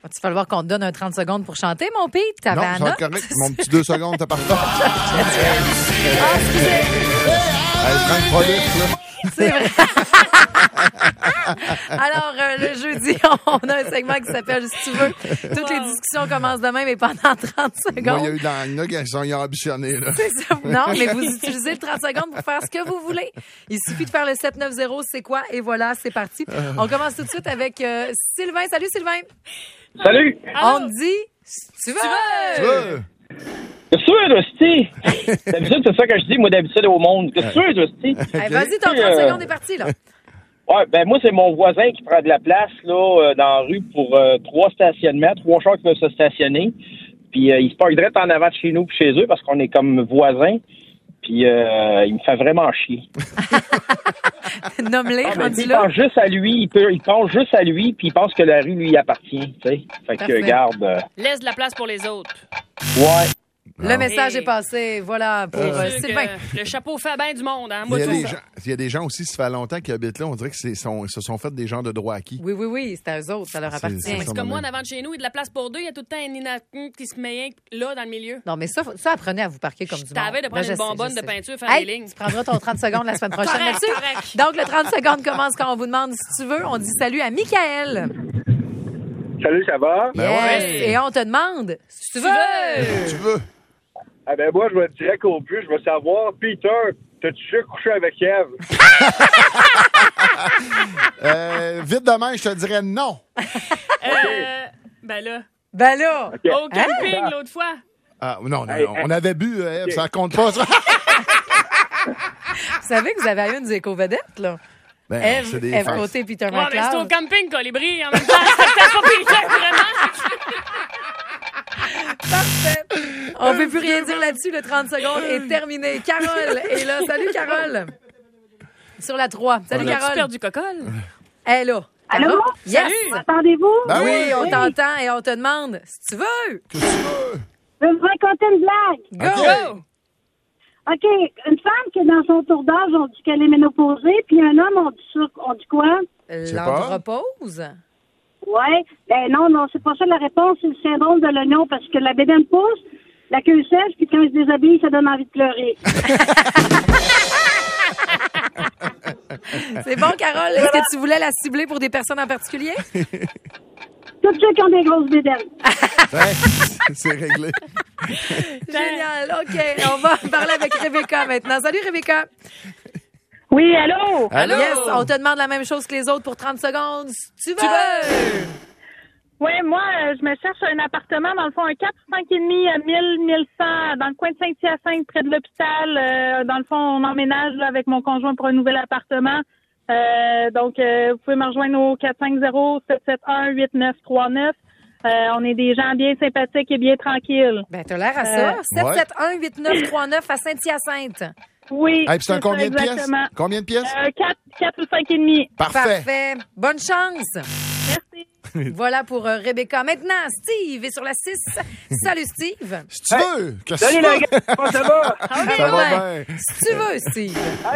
Va-tu falloir qu'on te donne un 30 secondes pour chanter, mon Pete? Non, T'avais ça la va note? être correct. Mon petit 2 secondes, t'as parti. Hey, Frank Prolix, là. C'est vrai. Alors, le jeudi, on a un segment qui s'appelle « Si tu veux ». Toutes les discussions commencent demain, mais pendant 30 secondes. Moi, il y a eu dans une qui sont ambitionnés, là. C'est ça. Non, mais vous utilisez le 30 secondes pour faire ce que vous voulez. Il suffit de faire le 790, c'est quoi? Et voilà, c'est parti. On commence tout de suite avec Sylvain. Salut, Sylvain. Salut! On te dit « Si tu veux ». Tu veux? Qu'est-ce que tu veux, Rusty? D'habitude, c'est ça que je dis, moi, d'habitude, au monde. Qu'est-ce que tu veux, Rusty? Hey, vas-y, ton 30 secondes est parti, là. Ouais, ben, moi, c'est mon voisin qui prend de la place, là, dans la rue pour 3 stationnements, 3 chars qui peuvent se stationner. Puis, il se parque direct en avant de chez nous puis chez eux parce qu'on est comme voisins. Puis, il me fait vraiment chier. Nomme-les, rendu Il là. pense juste à lui, il pense juste à lui, puis il pense que la rue lui appartient, tu sais. Fait Parfait. que, garde. Laisse de la place pour les autres. Ouais. Le message Et- est passé. Voilà pour Sûr Sylvain. que le chapeau fait bien du monde, hein? Il Moi, y, a tout des ça. gens, il y a des gens aussi, ça fait longtemps qu'ils habitent là, on dirait que se sont fait des gens de droit acquis. Oui, c'est à eux autres, ça leur C'est- appartient. c'est C'est comme moi, en avant de chez nous, il y a de la place pour deux. Il y a tout le temps un inattendu qui se met là, dans le milieu. Non, mais ça apprenez à vous parquer comme du monde. T'avais de prendre Là, je une sais, bonbonne je de sais. peinture, faire Hey, des lignes. tu prendras ton 30 secondes la semaine prochaine Correct, là-dessus. correct. Donc, le 30 secondes commence quand on vous demande si tu veux. On dit salut à Michael. Salut, ça va? Ben Yes. ouais. Et on te demande si tu veux. Tu veux? Ah ben moi, je vais direct au but. Je veux savoir, Peter, t'as-tu déjà couché avec Eve? Vite demain, je te dirais non. Ben là, Ben là. au camping l'autre fois. Ah, non, on avait bu, Ève, ça compte pas, ça. Vous savez que vous avez eu une des éco-vedettes, là? Ben, Ève, c'est des Ève farces. côté Peter Ouais, mais c'était au McLeod. camping, Colibri, en même temps. C'était pas Peter, vraiment. Parfait. On ne peut plus rien dire là-dessus. Le 30 secondes est terminé. Carole est là. Salut, Carole. Sur la 3. Salut, On a-tu Carole. perdu Cocole? Elle est là. Allô? Carole? Yes. Salut. Entendez-vous? Ben Oui, on Oui. t'entend et on te demande si tu veux. Que tu veux? Je vais vous raconter une blague. Go. Go! OK, une femme qui est dans son tour d'âge, on dit qu'elle est ménopausée, puis un homme, on dit quoi? sais pas. Ouais. L'andropause. Ben non, c'est pas ça la réponse, c'est le syndrome de l'oignon, parce que la bédaine pousse, la queue sèche, puis quand je déshabille, ça donne envie de pleurer. C'est bon, Carole. Est-ce que tu voulais la cibler pour des personnes en particulier? Tous ceux qui ont des grosses bédaines. Ouais, c'est réglé. Génial. OK. On va parler avec Rebecca maintenant. Salut, Rebecca. Oui, allô? Allô? Yes, on te demande la même chose que les autres pour 30 secondes. Si tu veux. Oui, moi, je me cherche un appartement, dans le fond, un 4, 5,5 à 1100 dans le coin de Saint-Hyacinthe, près de l'hôpital. Dans le fond, on emménage là, avec mon conjoint pour un nouvel appartement. Donc, vous pouvez me rejoindre au 450-771-8939. On est des gens bien sympathiques et bien tranquilles. Ben, t'as l'air à ça. 771-8939 à Saint-Hyacinthe. Oui. Hey, puis c'est un ça, combien de pièces? exactement. Combien de pièces? 4 ou 5,5. Parfait. Parfait. Bonne chance. Merci. Voilà pour Rebecca. Maintenant, Steve est sur la 6. Salut, Steve. Si tu veux. Qu'est-ce que Salut, tu la veux? gars! Comment ça va? Ça va bien. Si tu veux, Steve.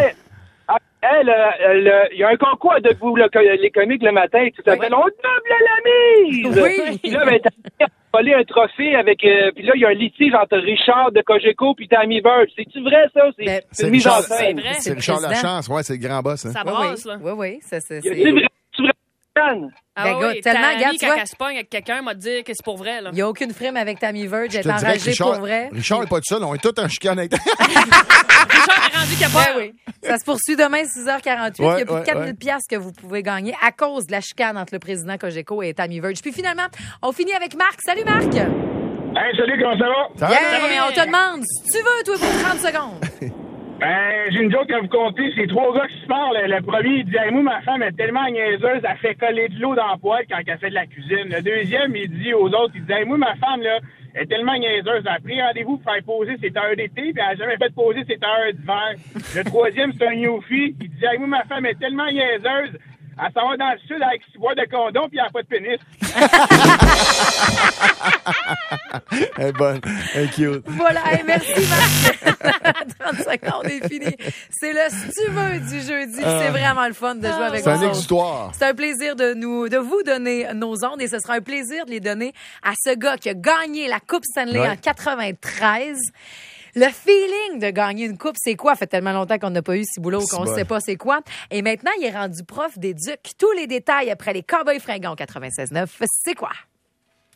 Il y a un concours à debout, là, les comiques le matin, tout s'appelle On double la mise! Oui. Puis là, ben, t'as volé un trophée avec. Puis là, il y a un litige entre Richard de Cogeco puis Tammy Bird. C'est-tu vrai, ça? Ben, C'est une mise en C'est scène. vrai. C'est Richard le président. Lachance, ouais, c'est le grand boss. Hein. Ça Oui, brasse, là. oui. Ça, c'est... C'est vrai? C'est vrai? Ah Ben, oui, gars, tellement, Tammy, regarde, tu quand vois. elle se pogne avec quelqu'un, m'a dit que c'est pour vrai, là. Il n'y a aucune frime avec Tammy Verge. Je Elle te est dirais que enragée Richard, pour vrai. Richard n'est pas tout seul, on est tous en chicane avec Richard est rendu Ben capable. oui. Ça se poursuit demain, 6h48. Il y a plus de Ouais, 4000 ouais. piastres que vous pouvez gagner à cause de la chicane entre le président Cogeco et Tammy Verge. Puis finalement, on finit avec Marc. Salut, Marc. Hey, salut, comment ça va? Ça va? Yeah, on te demande si tu veux, toi, pour 30 secondes. Ben, j'ai une joke à vous conter. C'est 3 gars qui se parlent. Le premier, il dit hey, moi, ma femme est tellement niaiseuse, elle fait coller de l'eau dans le poêle quand elle fait de la cuisine. Le deuxième, il dit aux autres, il dit hey, moi, ma femme, là, est tellement niaiseuse. Elle a pris rendez-vous pour faire poser ses heures d'été, puis elle a jamais fait poser ses heures d'hiver. Le troisième, c'est un newfie. Il dit hey, moi, ma femme est tellement niaiseuse, elle s'en va dans le sud avec 6 bois de condom, puis elle n'a pas de pénis. Elle est bonne. Elle est cute. Voilà, hey, merci Marc. 30 secondes est fini. C'est le stuveux du jeudi. C'est vraiment le fun de jouer avec C'est vous un autres. exutoire. C'est un plaisir de vous donner nos ondes et ce sera un plaisir de les donner à ce gars qui a gagné la Coupe Stanley Ouais. en 93. Le feeling de gagner une coupe, c'est quoi? Ça fait tellement longtemps qu'on n'a pas eu ce boulot qu'on ne bon. sait pas c'est quoi. Et maintenant, il est rendu prof d'éduc. Tous les détails après les Cowboys fringants 96.9. C'est quoi?